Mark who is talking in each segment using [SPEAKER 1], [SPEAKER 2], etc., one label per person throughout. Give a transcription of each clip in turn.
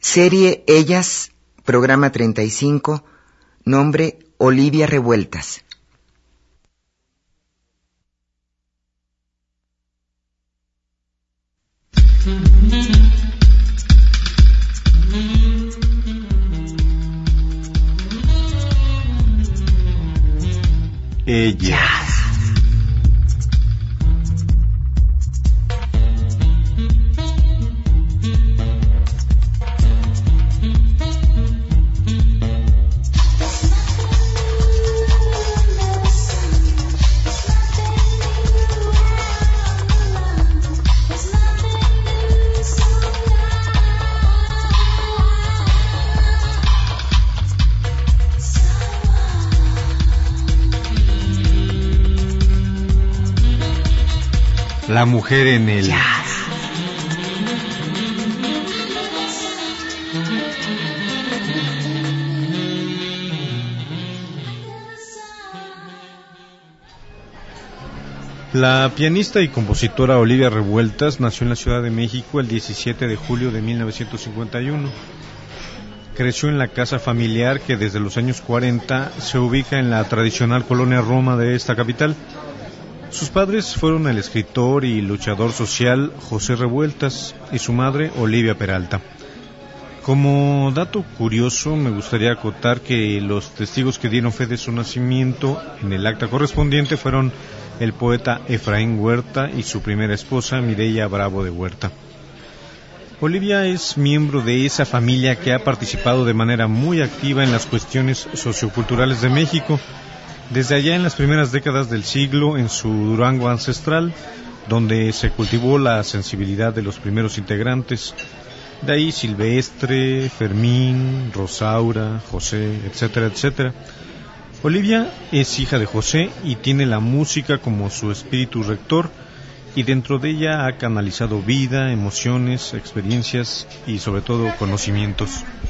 [SPEAKER 1] Serie Ellas, programa 35, nombre Olivia Revueltas.
[SPEAKER 2] Ellas. La mujer en el jazz. La pianista y compositora Olivia Revueltas nació en la Ciudad de México el 17 de julio de 1951. Creció en la casa familiar que desde los años 40 se ubica en la tradicional colonia Roma de esta capital. Sus padres fueron el escritor y luchador social José Revueltas y su madre Olivia Peralta. Como dato curioso, me gustaría acotar que los testigos que dieron fe de su nacimiento en el acta correspondiente fueron el poeta Efraín Huerta y su primera esposa Mireya Bravo de Huerta. Olivia es miembro de esa familia que ha participado de manera muy activa en las cuestiones socioculturales de México, desde allá en las primeras décadas del siglo en su Durango ancestral, donde se cultivó la sensibilidad de los primeros integrantes, de ahí Silvestre, Fermín, Rosaura, José, etcétera, etcétera. Olivia es hija de José y tiene la música como su espíritu rector, y dentro de ella ha canalizado vida, emociones, experiencias y sobre todo conocimientos.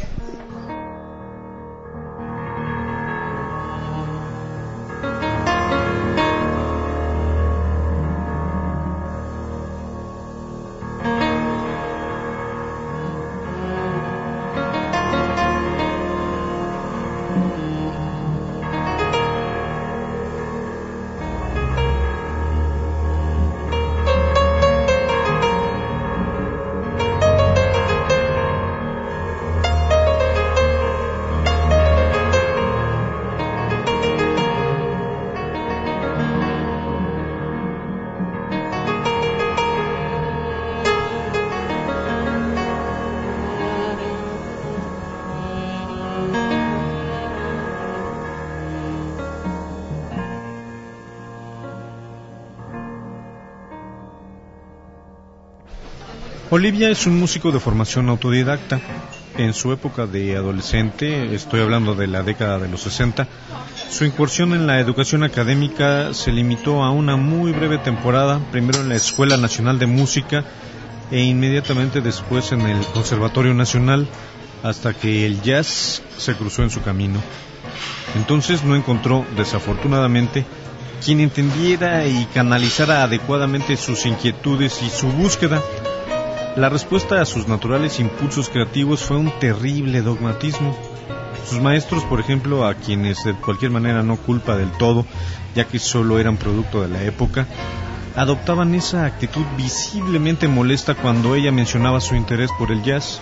[SPEAKER 2] Olivia es un músico de formación autodidacta. En su época de adolescente, estoy hablando de la década de los 60, su incursión en la educación académica se limitó a una muy breve temporada, primero en la Escuela Nacional de Música e inmediatamente después en el Conservatorio Nacional, hasta que el jazz se cruzó en su camino. Entonces no encontró, desafortunadamente, quien entendiera y canalizara adecuadamente sus inquietudes y su búsqueda. La respuesta a sus naturales impulsos creativos fue un terrible dogmatismo. Sus maestros, por ejemplo, a quienes de cualquier manera no culpa del todo, ya que solo eran producto de la época, adoptaban esa actitud visiblemente molesta cuando ella mencionaba su interés por el jazz.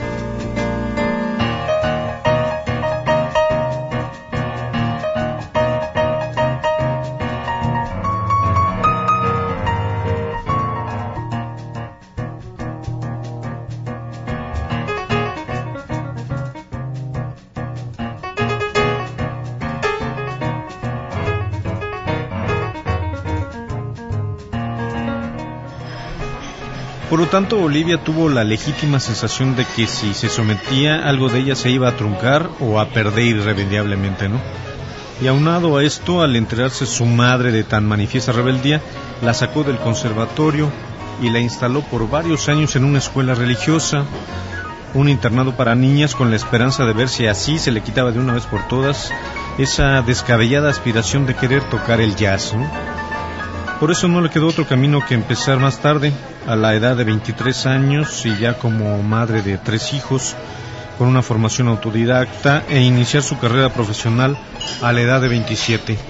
[SPEAKER 2] Por lo tanto, Olivia tuvo la legítima sensación de que si se sometía, algo de ella se iba a truncar o a perder irremediablemente, ¿no? Y aunado a esto, al enterarse su madre de tan manifiesta rebeldía, la sacó del conservatorio y la instaló por varios años en una escuela religiosa, un internado para niñas, con la esperanza de ver si así se le quitaba de una vez por todas esa descabellada aspiración de querer tocar el jazz, ¿no? Por eso no le quedó otro camino que empezar más tarde, a la edad de 23 años y ya como madre de 3 hijos, con una formación autodidacta, e iniciar su carrera profesional a la edad de 27.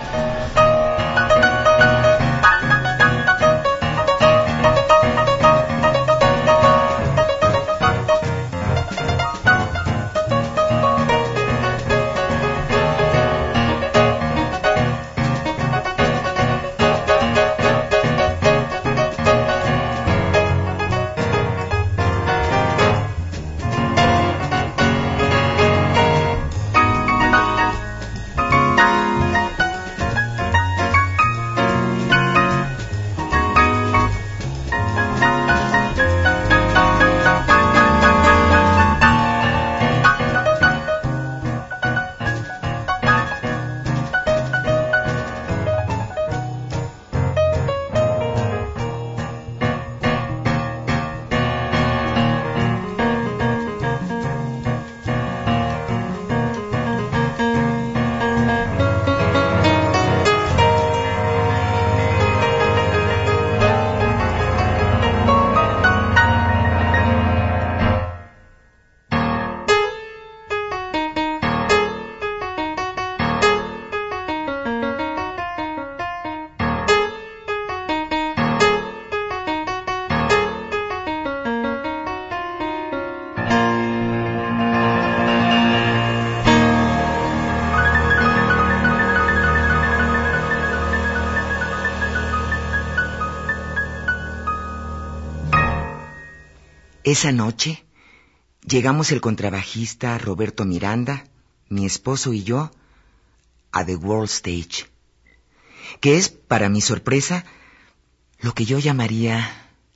[SPEAKER 1] Esa noche llegamos el contrabajista Roberto Miranda, mi esposo y yo a The World Stage, que es, para mi sorpresa, lo que yo llamaría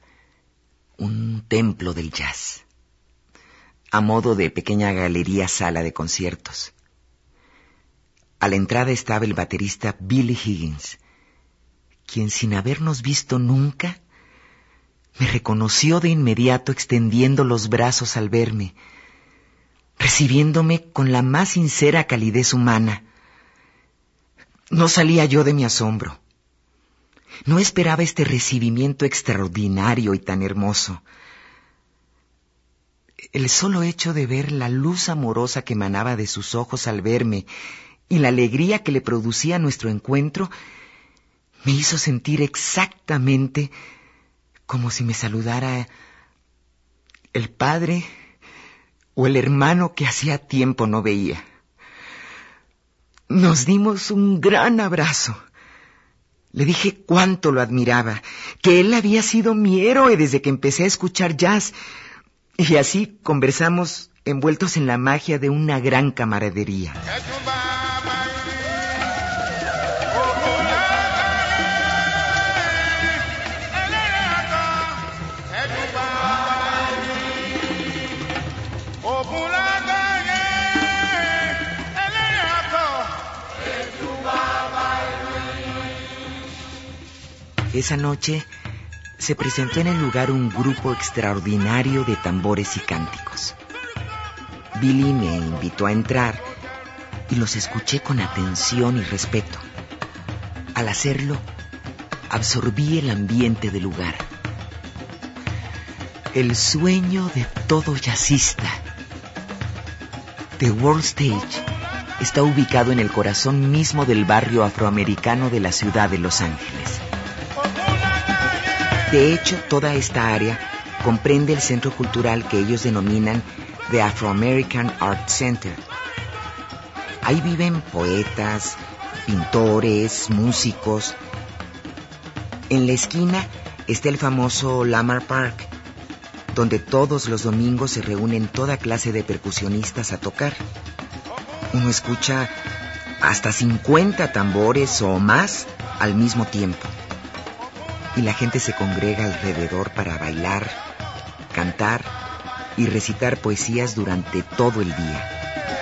[SPEAKER 1] un templo del jazz, a modo de pequeña galería sala de conciertos. A la entrada estaba el baterista Billy Higgins, quien, sin habernos visto nunca, me reconoció de inmediato extendiendo los brazos al verme, recibiéndome con la más sincera calidez humana. No salía yo de mi asombro. No esperaba este recibimiento extraordinario y tan hermoso. El solo hecho de ver la luz amorosa que emanaba de sus ojos al verme y la alegría que le producía nuestro encuentro me hizo sentir exactamente como si me saludara el padre o el hermano que hacía tiempo no veía. Nos dimos un gran abrazo. Le dije cuánto lo admiraba, que él había sido mi héroe desde que empecé a escuchar jazz, y así conversamos envueltos en la magia de una gran camaradería. Esa noche se presentó en el lugar un grupo extraordinario de tambores y cánticos. Billy me invitó a entrar y los escuché con atención y respeto. Al hacerlo, absorbí el ambiente del lugar. El sueño de todo jazzista. The World Stage está ubicado en el corazón mismo del barrio afroamericano de la ciudad de Los Ángeles. De hecho, toda esta área comprende el centro cultural que ellos denominan The Afro-American Art Center. Ahí viven poetas, pintores, músicos. En la esquina está el famoso Lamar Park, donde todos los domingos se reúnen toda clase de percusionistas a tocar. Uno escucha hasta 50 tambores o más al mismo tiempo. Y la gente se congrega alrededor para bailar, cantar y recitar poesías durante todo el día.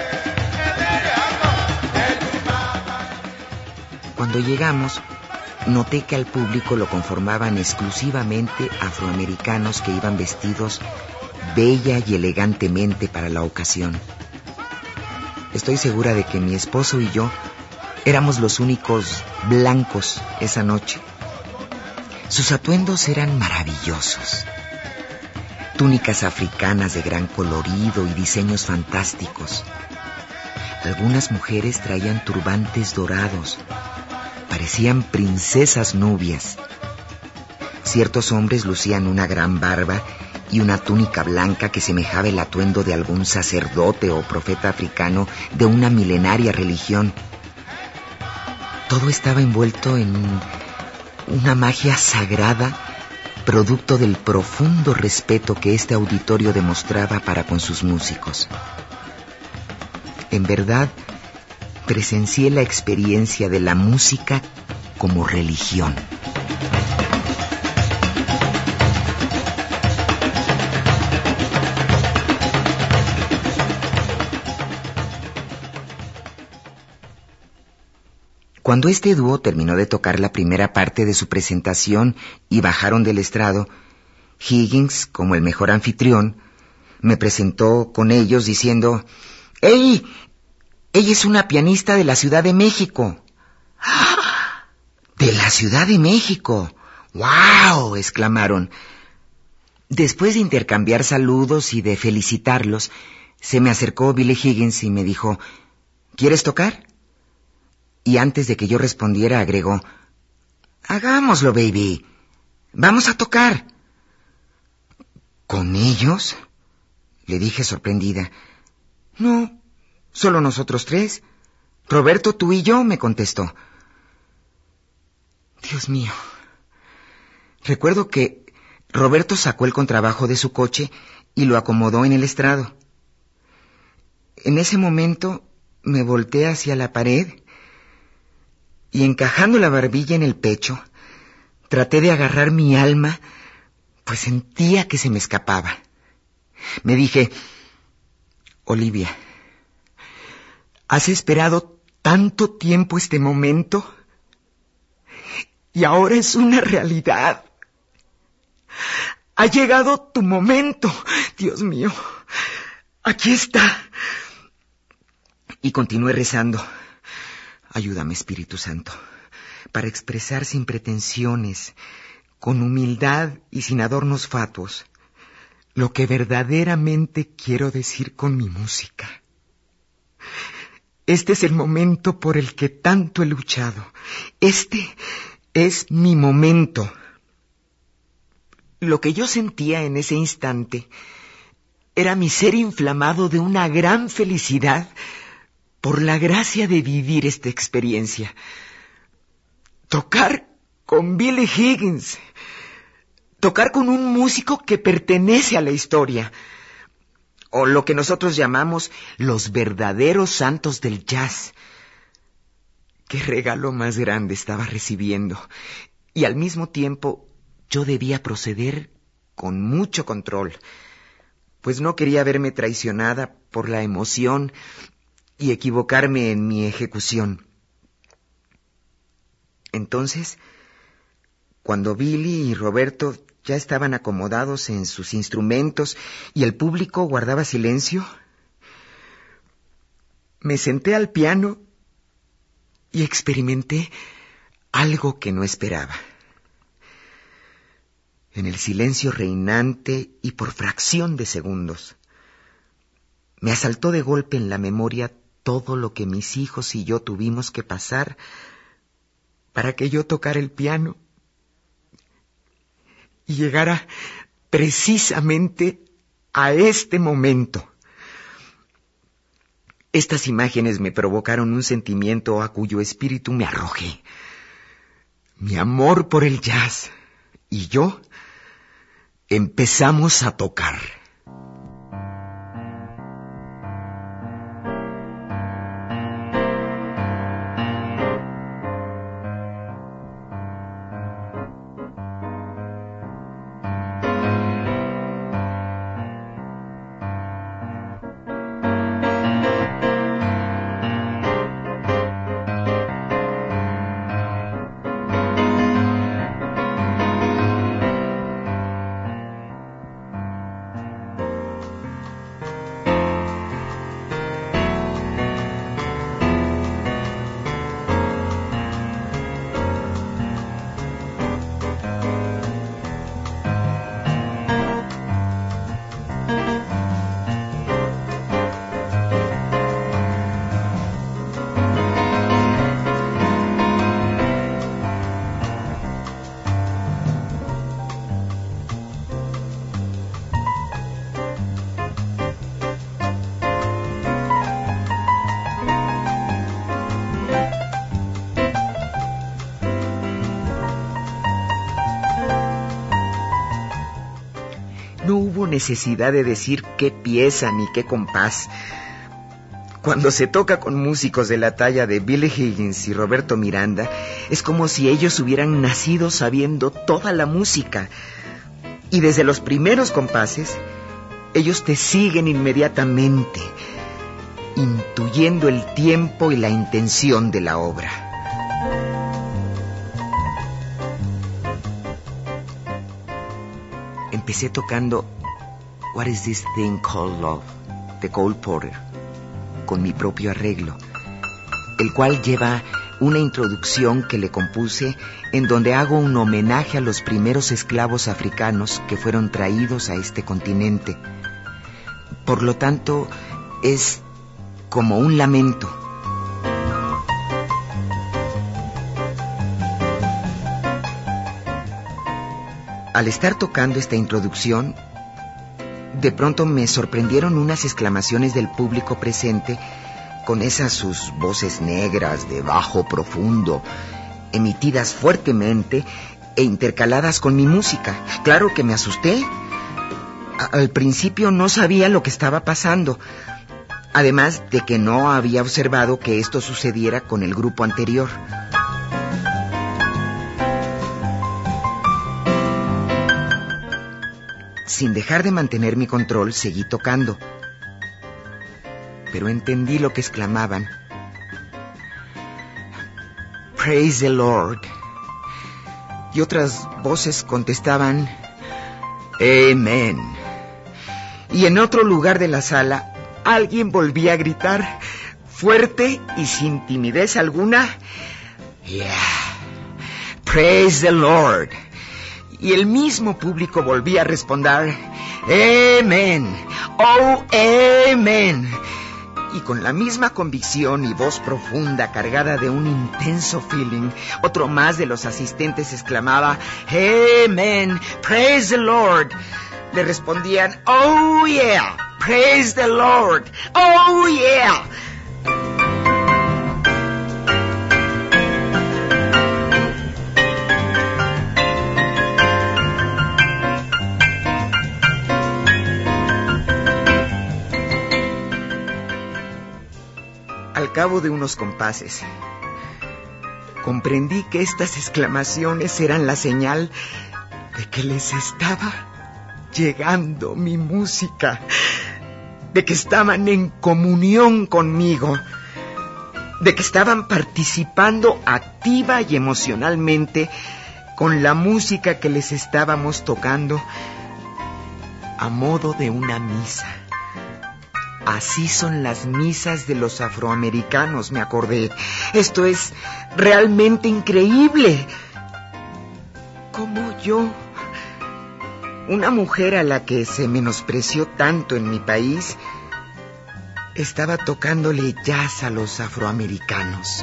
[SPEAKER 1] Cuando llegamos, noté que al público lo conformaban exclusivamente afroamericanos que iban vestidos bella y elegantemente para la ocasión. Estoy segura de que mi esposo y yo éramos los únicos blancos esa noche. Sus atuendos eran maravillosos. Túnicas africanas de gran colorido y diseños fantásticos. Algunas mujeres traían turbantes dorados. Parecían princesas nubias. Ciertos hombres lucían una gran barba y una túnica blanca que semejaba el atuendo de algún sacerdote o profeta africano de una milenaria religión. Todo estaba envuelto en una magia sagrada, producto del profundo respeto que este auditorio demostraba para con sus músicos. En verdad, presencié la experiencia de la música como religión. Cuando este dúo terminó de tocar la primera parte de su presentación y bajaron del estrado, Higgins, como el mejor anfitrión, me presentó con ellos diciendo: ¡Ey! Ella es una pianista de la Ciudad de México. ¡Ah! ¡De la Ciudad de México! ¡Wow! Exclamaron. Después de intercambiar saludos y de felicitarlos, se me acercó Billy Higgins y me dijo: ¿quieres tocar? Y antes de que yo respondiera agregó: hagámoslo, baby. Vamos a tocar. ¿Con ellos? Le dije sorprendida. No, solo nosotros tres. Roberto, tú y yo, me contestó. Dios mío. Recuerdo que Roberto sacó el contrabajo de su coche y lo acomodó en el estrado. En ese momento me volteé hacia la pared y, encajando la barbilla en el pecho, traté de agarrar mi alma, pues sentía que se me escapaba. Me dije: Olivia, ¿has esperado tanto tiempo este momento? Y ahora es una realidad. Ha llegado tu momento, Dios mío. Aquí está. Y continué rezando: ayúdame, Espíritu Santo, para expresar sin pretensiones, con humildad y sin adornos fatuos, lo que verdaderamente quiero decir con mi música. Este es el momento por el que tanto he luchado. Este es mi momento. Lo que yo sentía en ese instante era mi ser inflamado de una gran felicidad por la gracia de vivir esta experiencia. Tocar con Billy Higgins. Tocar con un músico que pertenece a la historia. O lo que nosotros llamamos los verdaderos santos del jazz. Qué regalo más grande estaba recibiendo. Y al mismo tiempo yo debía proceder con mucho control, pues no quería verme traicionada por la emoción y equivocarme en mi ejecución. Entonces, cuando Billy y Roberto ya estaban acomodados en sus instrumentos y el público guardaba silencio, me senté al piano y experimenté algo que no esperaba. En el silencio reinante y por fracción de segundos, me asaltó de golpe en la memoria todo lo que mis hijos y yo tuvimos que pasar para que yo tocara el piano y llegara precisamente a este momento. Estas imágenes me provocaron un sentimiento a cuyo espíritu me arrojé. Mi amor por el jazz y yo empezamos a tocar. necesidad de decir qué pieza ni qué compás. Cuando se toca con músicos de la talla de Billy Higgins y Roberto Miranda, es como si ellos hubieran nacido sabiendo toda la música. Y desde los primeros compases, ellos te siguen inmediatamente, intuyendo el tiempo y la intención de la obra. Empecé tocando What is This Thing Called Love, de Cole Porter, con mi propio arreglo, el cual lleva una introducción que le compuse en donde hago un homenaje a los primeros esclavos africanos que fueron traídos a este continente. Por lo tanto, es como un lamento. Al estar tocando esta introducción, de pronto me sorprendieron unas exclamaciones del público presente con esas sus voces negras de bajo profundo, emitidas fuertemente e intercaladas con mi música. Claro que me asusté. Al principio no sabía lo que estaba pasando, además de que no había observado que esto sucediera con el grupo anterior. Sin dejar de mantener mi control, seguí tocando. Pero entendí lo que exclamaban. Praise the Lord. Y otras voces contestaban, Amen. Y en otro lugar de la sala, alguien volvía a gritar, fuerte y sin timidez alguna, Yeah, praise the Lord. Y el mismo público volvía a responder, Amen, oh, Amen. Y con la misma convicción y voz profunda cargada de un intenso feeling, otro más de los asistentes exclamaba, Amen, praise the Lord. Le respondían, oh yeah, praise the Lord, oh yeah. Al cabo de unos compases, comprendí que estas exclamaciones eran la señal de que les estaba llegando mi música, de que estaban en comunión conmigo, de que estaban participando activa y emocionalmente con la música que les estábamos tocando a modo de una misa. Así son las misas de los afroamericanos, me acordé. Esto es realmente increíble. Como yo, una mujer a la que se menospreció tanto en mi país, estaba tocándole jazz a los afroamericanos.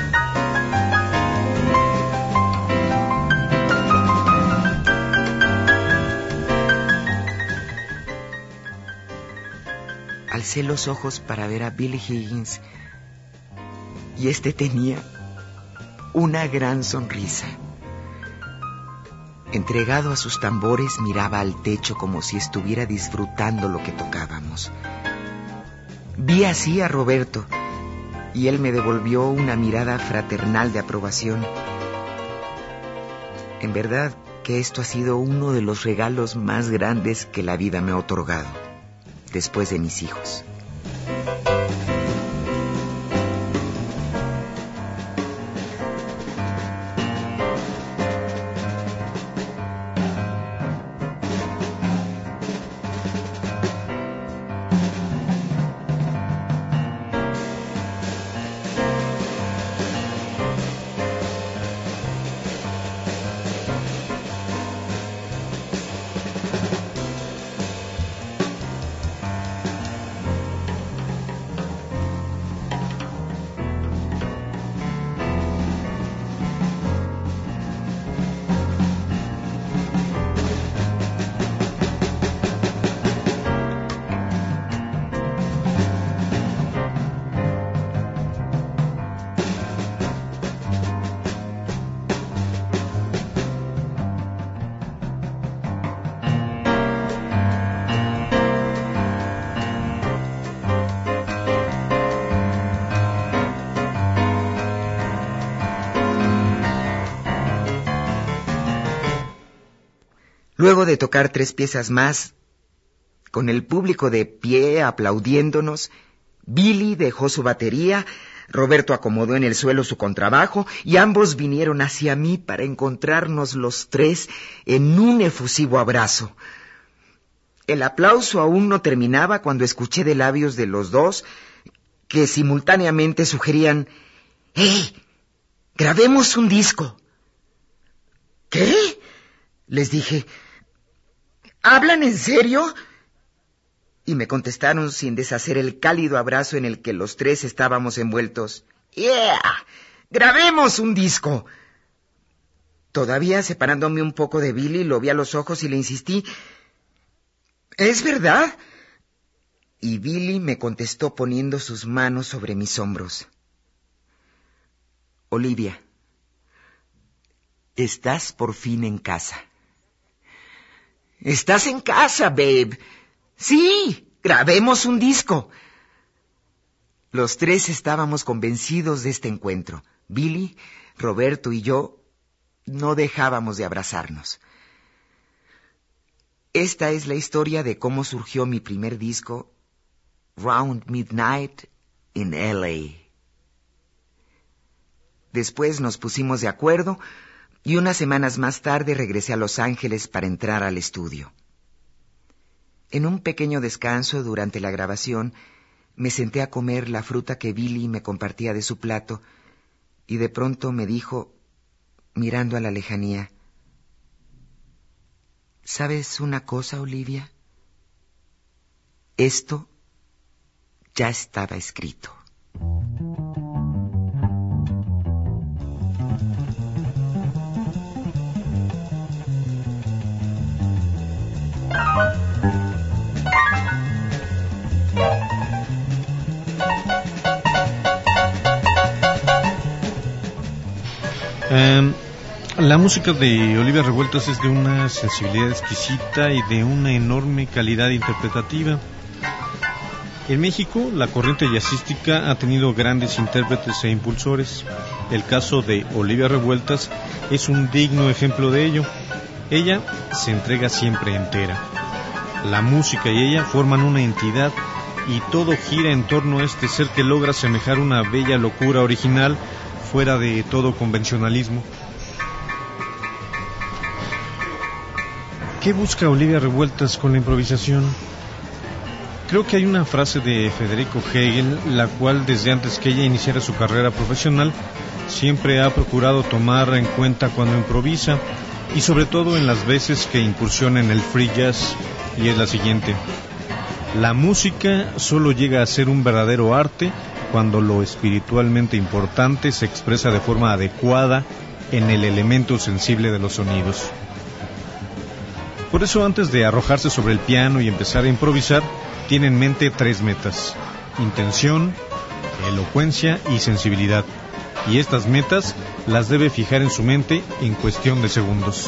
[SPEAKER 1] Alcé los ojos para ver a Billy Higgins y este tenía una gran sonrisa. Entregado a sus tambores, miraba al techo como si estuviera disfrutando lo que tocábamos. Vi así a Roberto y él me devolvió una mirada fraternal de aprobación. En verdad que esto ha sido uno de los regalos más grandes que la vida me ha otorgado, después de mis hijos. Luego de tocar 3 piezas más, con el público de pie aplaudiéndonos, Billy dejó su batería, Roberto acomodó en el suelo su contrabajo y ambos vinieron hacia mí para encontrarnos los 3 en un efusivo abrazo. El aplauso aún no terminaba cuando escuché de labios de los 2 que simultáneamente sugerían: ¡Hey! ¡Grabemos un disco! ¿Qué? Les dije. ¿Hablan en serio? Y me contestaron sin deshacer el cálido abrazo en el que los 3 estábamos envueltos: ¡Yeah! ¡Grabemos un disco! Todavía separándome un poco de Billy, lo vi a los ojos y le insistí: ¿Es verdad? Y Billy me contestó poniendo sus manos sobre mis hombros: Olivia, estás por fin en casa. ¿Estás en casa, babe? Sí, grabemos un disco. Los 3 estábamos convencidos de este encuentro. Billy, Roberto y yo no dejábamos de abrazarnos. Esta es la historia de cómo surgió mi primer disco, Round Midnight in L.A. Después nos pusimos de acuerdo y unas semanas más tarde regresé a Los Ángeles para entrar al estudio. En un pequeño descanso durante la grabación, me senté a comer la fruta que Billy me compartía de su plato y de pronto me dijo, mirando a la lejanía: ¿Sabes una cosa, Olivia? Esto ya estaba escrito.
[SPEAKER 2] La música de Olivia Revueltas es de una sensibilidad exquisita y de una enorme calidad interpretativa. En México, la corriente jazzística ha tenido grandes intérpretes e impulsores. El caso de Olivia Revueltas es un digno ejemplo de ello. Ella se entrega siempre entera. La música y ella forman una entidad y todo gira en torno a este ser que logra asemejar una bella locura original fuera de todo convencionalismo. ¿Qué busca Olivia Revueltas con la improvisación? Creo que hay una frase de Federico Hegel, la cual desde antes que ella iniciara su carrera profesional, siempre ha procurado tomar en cuenta cuando improvisa, y sobre todo en las veces que incursiona en el free jazz, y es la siguiente: la música solo llega a ser un verdadero arte cuando lo espiritualmente importante se expresa de forma adecuada en el elemento sensible de los sonidos. Por eso, antes de arrojarse sobre el piano y empezar a improvisar, tiene en mente 3 metas: intención, elocuencia y sensibilidad. Y estas metas las debe fijar en su mente en cuestión de segundos.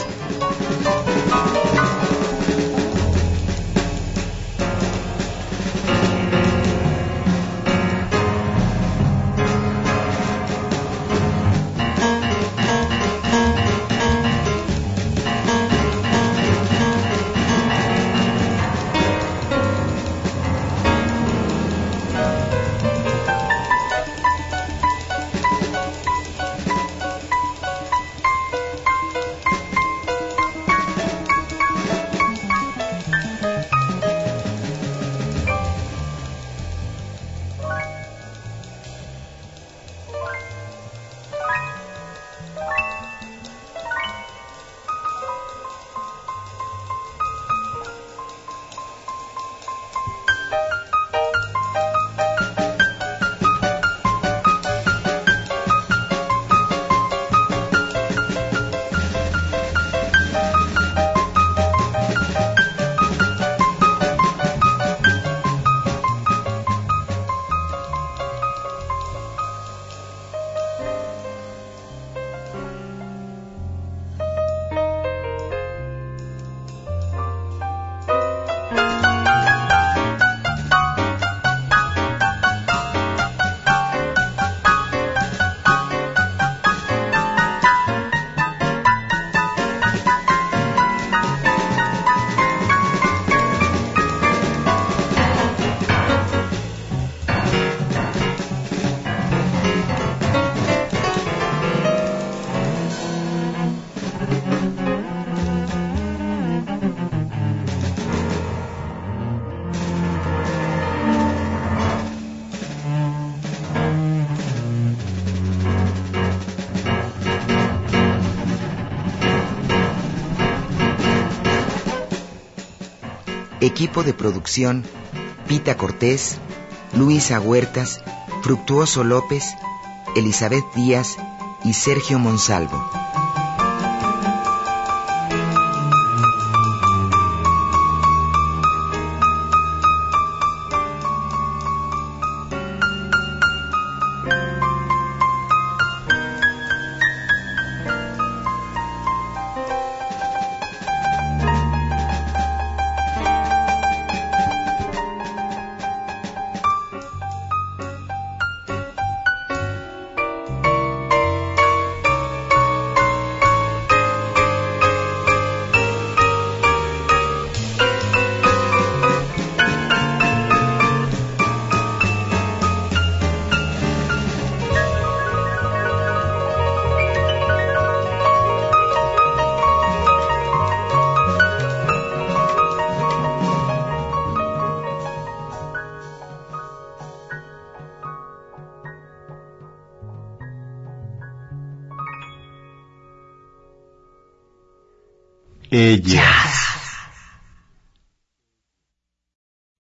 [SPEAKER 1] Equipo de producción: Pita Cortés, Luisa Huertas, Fructuoso López, Elizabeth Díaz y Sergio Monsalvo.
[SPEAKER 2] Ellas.